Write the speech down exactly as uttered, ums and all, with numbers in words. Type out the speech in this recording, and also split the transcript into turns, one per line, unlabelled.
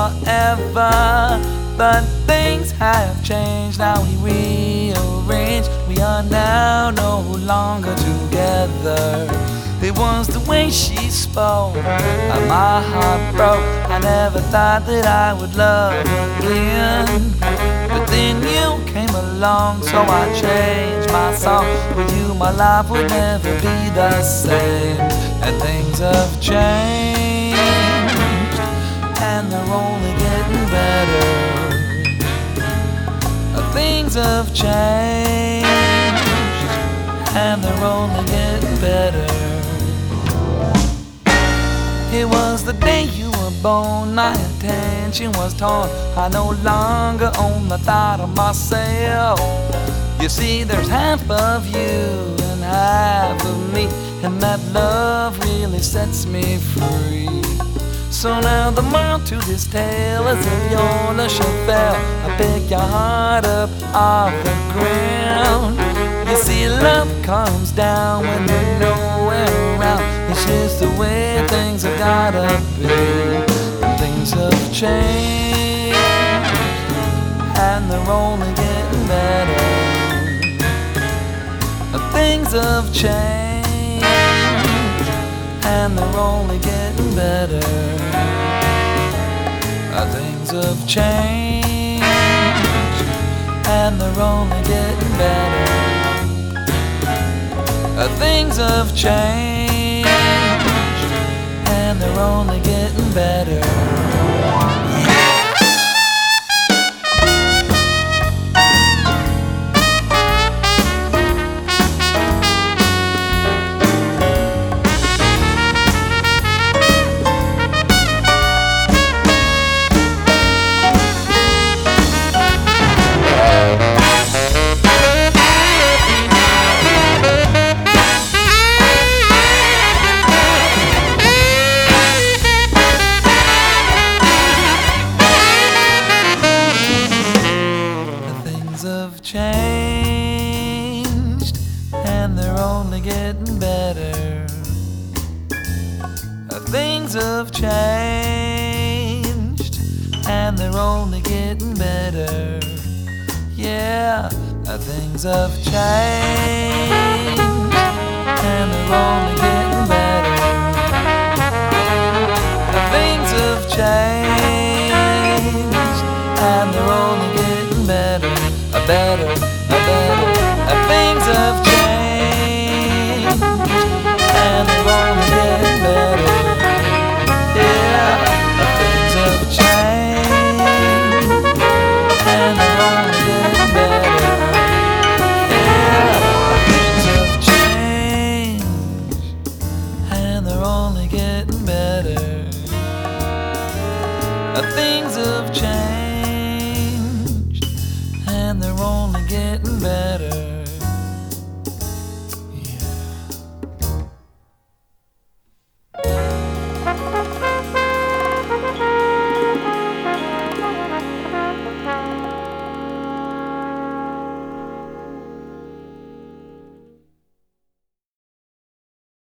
forever. But things have changed, now we rearrange. We are now no longer together. It was the way she spoke, and my heart broke. I never thought that I would love again, but then you came along, so I changed my song. With you my life would never be the same. And things have changed, and they're only getting better. Things have changed, and they're only getting better. It was the day you were born, my attention was torn. I no longer own the thought of myself. You see, there's half of you and half of me, and that love really sets me free. So now the moral to this tale is if your shall fail, I pick your heart up off the ground. You see, love comes down when you're nowhere around. It's just the way things have gotta be. Things have changed, and they're only getting better. Things have changed, and they're only getting better. Things have changed, and they're only getting better. Things have changed, and they're only getting better. Changed, and they're only getting better. Things have changed, and they're only getting better. Yeah, things have changed, and they're only getting better. Things have changed, and they're only getting better. A better, a better, a things have changed, and they're only getting better. Yeah, things have changed, and they're only getting better. Yeah, things have changed, and they're only getting better. Things have changed, and they're only getting better.